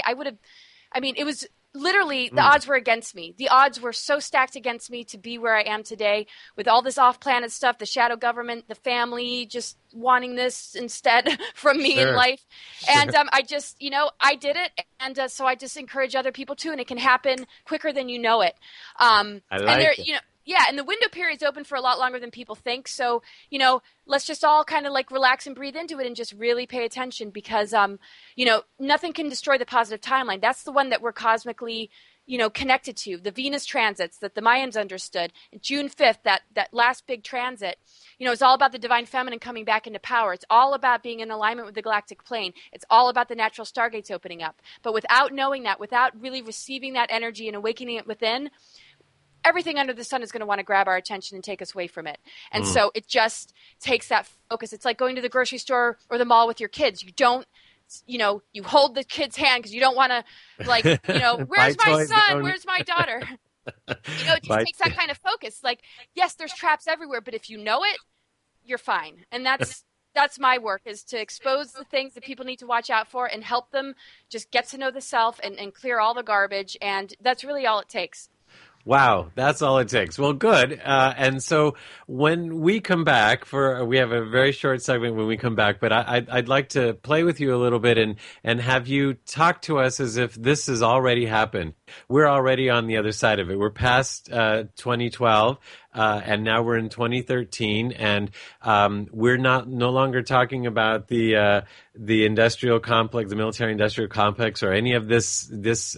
E: It was literally, the odds were against me. The odds were so stacked against me to be where I am today, with all this off-planet stuff, the shadow government, the family just wanting this instead from me in life. And I just, you know, I did it. And so I just encourage other people too, and it can happen quicker than you know it.
C: I like it.
E: You know, yeah, and the window period's open for a lot longer than people think. So, you know, let's just all kind of like relax and breathe into it and just really pay attention, because, you know, nothing can destroy the positive timeline. That's the one that we're cosmically, you know, connected to. The Venus transits that the Mayans understood. June 5th, that last big transit, you know, it's all about the divine feminine coming back into power. It's all about being in alignment with the galactic plane. It's all about the natural stargates opening up. But without knowing that, without really receiving that energy and awakening it within, everything under the sun is going to want to grab our attention and take us away from it. And so it just takes that focus. It's like going to the grocery store or the mall with your kids. You don't, you know, you hold the kid's hand because you don't want to, like, you know, where's my son? Where's my daughter? You know, it just takes that kind of focus. Like, yes, there's traps everywhere, but if you know it, you're fine. And that's my work, is to expose the things that people need to watch out for and help them just get to know the self and clear all the garbage. And that's really all it takes.
C: Wow, that's all it takes. Well, good. And so when we come back, we have a very short segment when we come back, but I'd like to play with you a little bit and have you talk to us as if this has already happened. We're already on the other side of it. We're past 2012. And now we're in 2013, and we're no longer talking about the industrial complex, the military-industrial complex, or any of this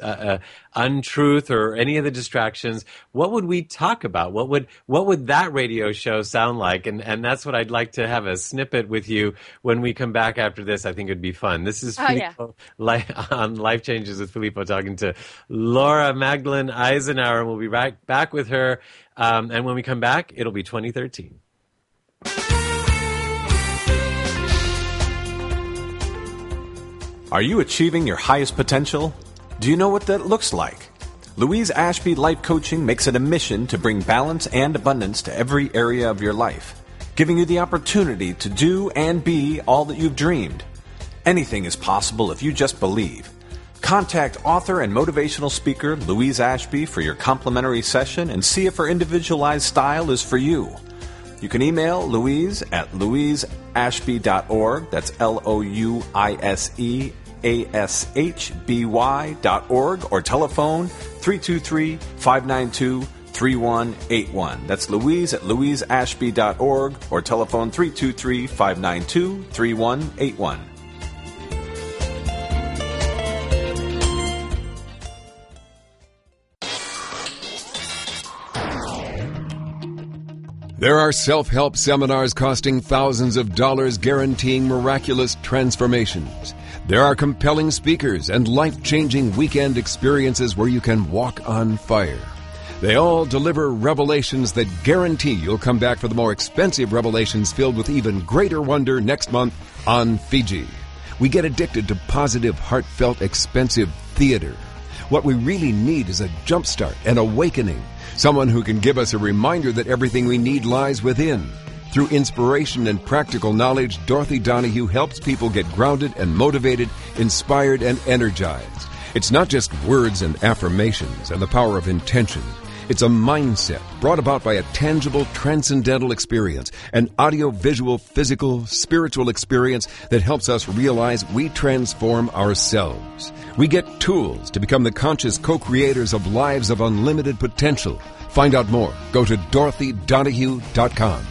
C: untruth or any of the distractions. What would we talk about? What would that radio show sound like? And that's what I'd like to have a snippet with you when we come back after this. I think it'd be fun. This is Filippo, on Life Changes with Filippo, talking to Laura Magdalene Eisenhower, and we'll be right back with her. And when we come back, it'll be 2013.
B: Are you achieving your highest potential? Do you know what that looks like? Louise Ashby Life Coaching makes it a mission to bring balance and abundance to every area of your life, giving you the opportunity to do and be all that you've dreamed. Anything is possible if you just believe. Contact author and motivational speaker Louise Ashby for your complimentary session and see if her individualized style is for you. You can email Louise at louiseashby.org. That's LOUISEASHBY.org, or telephone 323-592-3181. That's Louise at louiseashby.org, or telephone 323-592-3181.
F: There are self-help seminars costing thousands of dollars guaranteeing miraculous transformations. There are compelling speakers and life-changing weekend experiences where you can walk on fire. They all deliver revelations that guarantee you'll come back for the more expensive revelations filled with even greater wonder next month on Fiji. We get addicted to positive, heartfelt, expensive theater. What we really need is a jumpstart, an awakening. Someone who can give us a reminder that everything we need lies within. Through inspiration and practical knowledge, Dorothy Donahue helps people get grounded and motivated, inspired and energized. It's not just words and affirmations and the power of intention. It's a mindset brought about by a tangible, transcendental experience, an audio-visual, physical, spiritual experience that helps us realize we transform ourselves. We get tools to become the conscious co-creators of lives of unlimited potential. Find out more. Go to DorothyDonahue.com.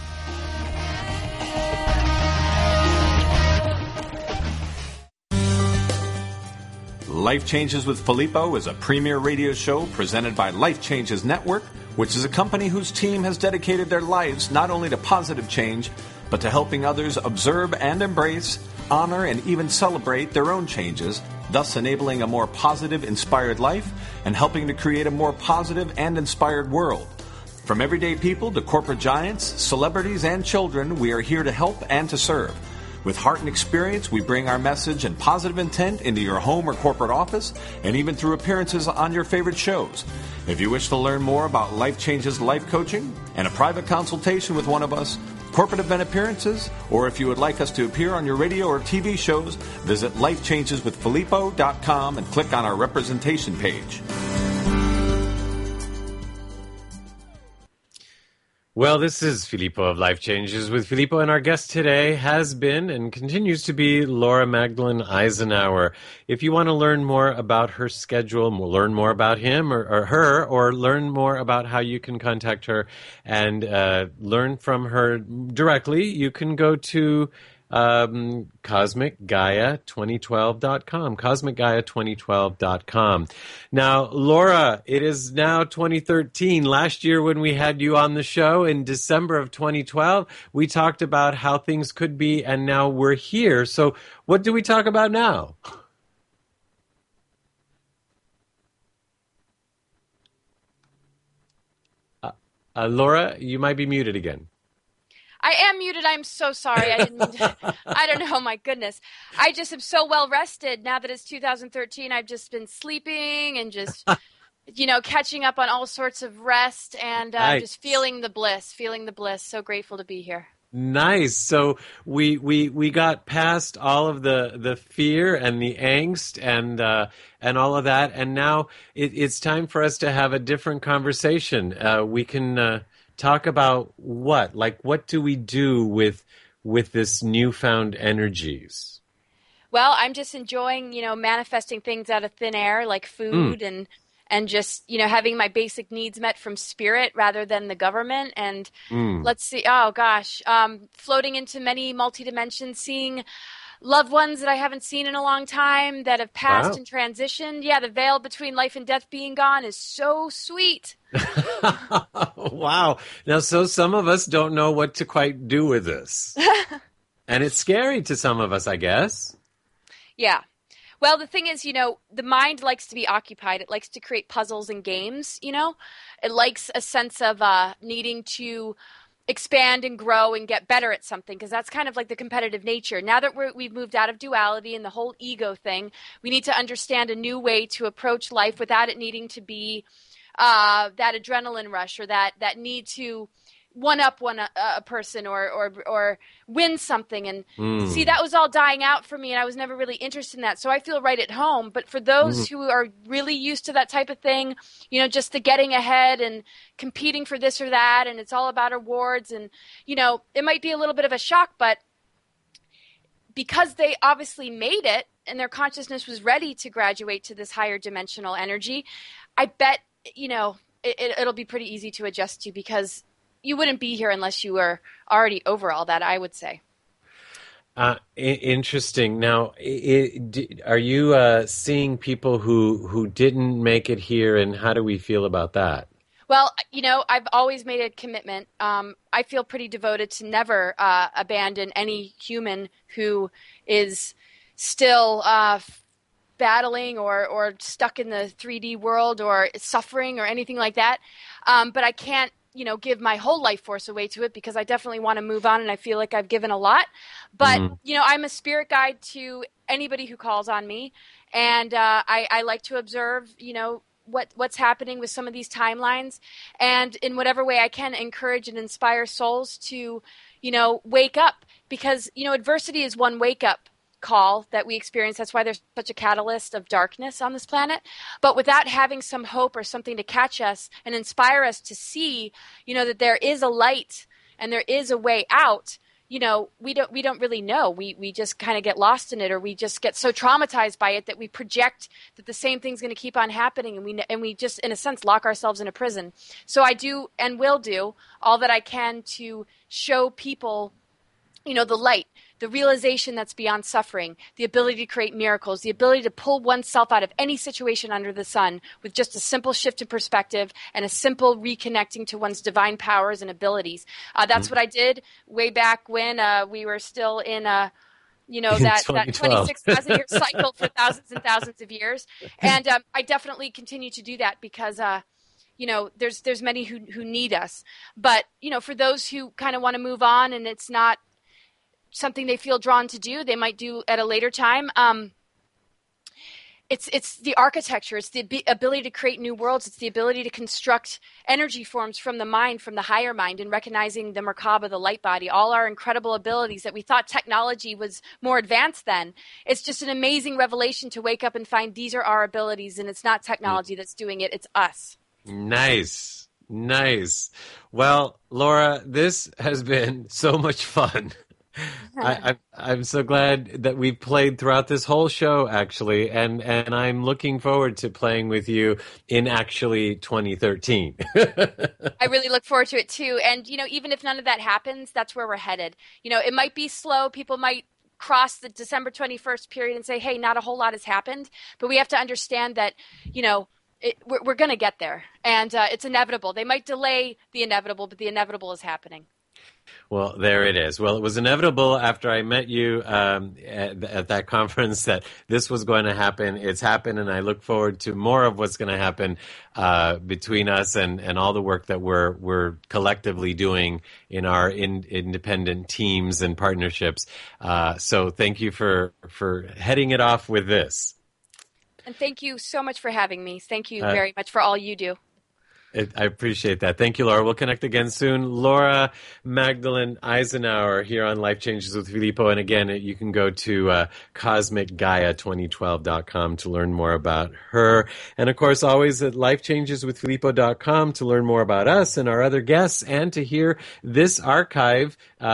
B: Life Changes with Filippo is a premier radio show presented by Life Changes Network, which is a company whose team has dedicated their lives not only to positive change, but to helping others observe and embrace, honor, and even celebrate their own changes, thus enabling a more positive, inspired life and helping to create a more positive and inspired world. From everyday people to corporate giants, celebrities, and children, we are here to help and to serve. With heart and experience, we bring our message and positive intent into your home or corporate office, and even through appearances on your favorite shows. If you wish to learn more about Life Changes life coaching and a private consultation with one of us, corporate event appearances, or if you would like us to appear on your radio or TV shows, visit lifechangeswithfilippo.com and click on our representation page.
C: Well, this is Filippo of Life Changes with Filippo, and our guest today has been and continues to be Laura Magdalene Eisenhower. If you want to learn more about her schedule, learn more about him or her, or learn more about how you can contact her and learn from her directly, you can go to CosmicGaia2012.com, CosmicGaia2012.com. Now, Laura, it is now 2013. Last year when we had you on the show in December of 2012, we talked about how things could be, and now we're here. So what do we talk about now? Laura, you might be muted again.
E: I am muted. I'm so sorry. I didn't. I don't know. My goodness. I just am so well rested now that it's 2013. I've just been sleeping and just, catching up on all sorts of rest and
C: Nice.
E: just feeling the bliss. So grateful to be here.
C: Nice. So we got past all of the fear and the angst and all of that, and now it's time for us to have a different conversation. We can talk about what do we do with this newfound energies?
E: Well, I'm just enjoying, manifesting things out of thin air like food and just, having my basic needs met from spirit rather than the government. And let's see, floating into many multi-dimensions, seeing loved ones that I haven't seen in a long time that have passed and transitioned. Yeah, the veil between life and death being gone is so sweet.
C: Wow. Now, so some of us don't know what to quite do with this. And it's scary to some of us, I guess.
E: Yeah. Well, the thing is, the mind likes to be occupied. It likes to create puzzles and games, It likes a sense of needing to expand and grow and get better at something, because that's kind of like the competitive nature. Now that we've moved out of duality and the whole ego thing, we need to understand a new way to approach life without it needing to be that adrenaline rush or that need to one-up a person or win something. And see, that was all dying out for me, and I was never really interested in that. So I feel right at home. But for those who are really used to that type of thing, just the getting ahead and competing for this or that, and it's all about awards, and, it might be a little bit of a shock, but because they obviously made it and their consciousness was ready to graduate to this higher dimensional energy, I bet, it'll be pretty easy to adjust to, because you wouldn't be here unless you were already over all that, I would say.
C: Interesting. Now, are you seeing people who didn't make it here, and how do we feel about that?
E: Well, I've always made a commitment. I feel pretty devoted to never abandon any human who is still battling or stuck in the 3D world or suffering or anything like that. But I can't, give my whole life force away to it because I definitely want to move on and I feel like I've given a lot. But, I'm a spirit guide to anybody who calls on me. And I like to observe, what's happening with some of these timelines, and in whatever way I can encourage and inspire souls to, wake up, because, adversity is one wake up call that we experience. That's why there's such a catalyst of darkness on this planet. But without having some hope or something to catch us and inspire us to see, that there is a light and there is a way out, we don't really know. We just kind of get lost in it, or we just get so traumatized by it that we project that the same thing's going to keep on happening, and we just, in a sense, lock ourselves in a prison. So I do and will do all that I can to show people, the light, the realization that's beyond suffering, the ability to create miracles, the ability to pull oneself out of any situation under the sun with just a simple shift in perspective and a simple reconnecting to one's divine powers and abilities. That's what I did way back when we were still in that 26,000 year cycle for thousands and thousands of years. And I definitely continue to do that because there's many who need us. But, for those who kind of want to move on and it's not something they feel drawn to do, they might do at a later time. It's the architecture. It's the ability to create new worlds. It's the ability to construct energy forms from the mind, from the higher mind, and recognizing the Merkaba, the light body, all our incredible abilities that we thought technology was more advanced than. It's just an amazing revelation to wake up and find these are our abilities, and it's not technology that's doing it. It's us.
C: Nice. Well, Laura, this has been so much fun. I'm so glad that we played throughout this whole show, actually, and I'm looking forward to playing with you in actually 2013.
E: I really look forward to it too. And even if none of that happens, that's where we're headed. It might be slow. People might cross the December 21st period and say, hey, not a whole lot has happened. But we have to understand that, we're going to get there, and it's inevitable. They might delay the inevitable, but the inevitable is happening.
C: Well, there it is. Well, it was inevitable after I met you at that conference that this was going to happen. It's happened, and I look forward to more of what's going to happen between us and all the work that we're collectively doing in our independent teams and partnerships. So thank you for heading it off with this.
E: And thank you so much for having me. Thank you very much for all you do.
C: I appreciate that. Thank you, Laura. We'll connect again soon. Laura Magdalene Eisenhower here on Life Changes with Filippo. And again, you can go to CosmicGaia2012.com to learn more about her. And of course, always at lifechangeswithfilippo.com to learn more about us and our other guests and to hear this archive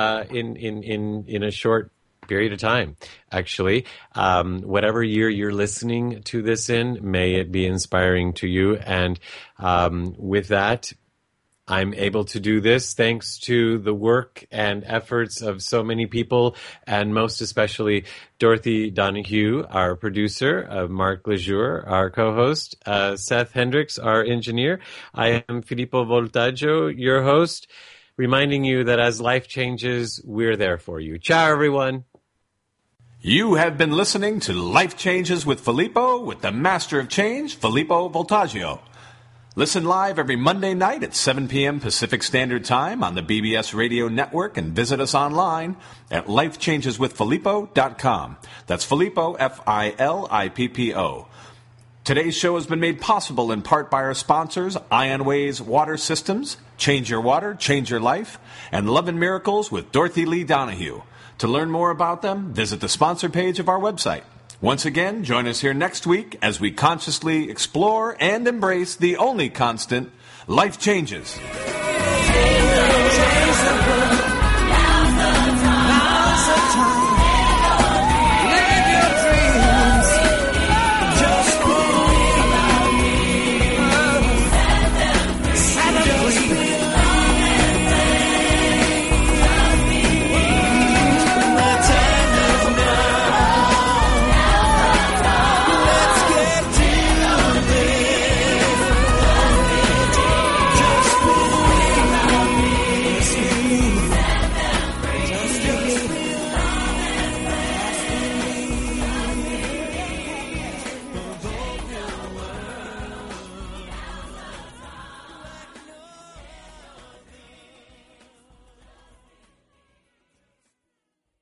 C: in a short period of time, actually. Whatever year you're listening to this in, may it be inspiring to you. And with that, I'm able to do this thanks to the work and efforts of so many people, and most especially Dorothy Donahue, our producer, Mark Lejour, our co-host, Seth Hendricks, our engineer. I am Filippo Voltaggio, your host, reminding you that as life changes, we're there for you. Ciao, everyone.
B: You have been listening to Life Changes with Filippo with the Master of Change, Filippo Voltaggio. Listen live every Monday night at 7 p.m. Pacific Standard Time on the BBS Radio Network and visit us online at lifechangeswithfilippo.com. That's Filippo, Filippo. Today's show has been made possible in part by our sponsors, Ionways Water Systems, Change Your Water, Change Your Life, and Love and Miracles with Dorothy Lee Donahue. To learn more about them, visit the sponsor page of our website. Once again, join us here next week as we consciously explore and embrace the only constant, life changes.